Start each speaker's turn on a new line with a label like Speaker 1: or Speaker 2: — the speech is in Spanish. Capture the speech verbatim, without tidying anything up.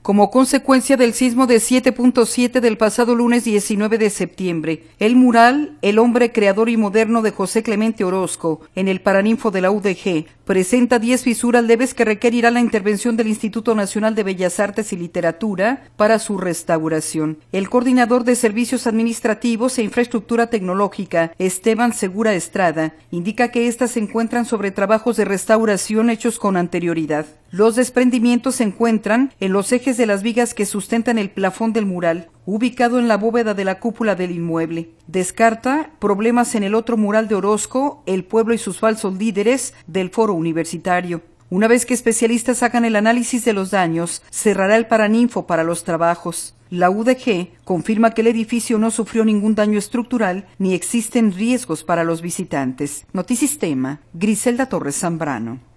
Speaker 1: Como consecuencia del sismo de siete punto siete del pasado lunes diecinueve de septiembre, el mural El hombre creador y moderno de José Clemente Orozco, en el Paraninfo de la U D G, presenta diez fisuras leves que requerirán la intervención del Instituto Nacional de Bellas Artes y Literatura para su restauración. El coordinador de Servicios Administrativos e Infraestructura Tecnológica, Esteban Segura Estrada, indica que éstas se encuentran sobre trabajos de restauración hechos con anterioridad. Los desprendimientos se encuentran en los ejes de las vigas que sustentan el plafón del mural, ubicado en la bóveda de la cúpula del inmueble. Descarta problemas en el otro mural de Orozco, El pueblo y sus falsos líderes, del Foro Universitario. Una vez que especialistas hagan el análisis de los daños, cerrará el Paraninfo para los trabajos. La U D G confirma que el edificio no sufrió ningún daño estructural ni existen riesgos para los visitantes. Notisistema, Griselda Torres Zambrano.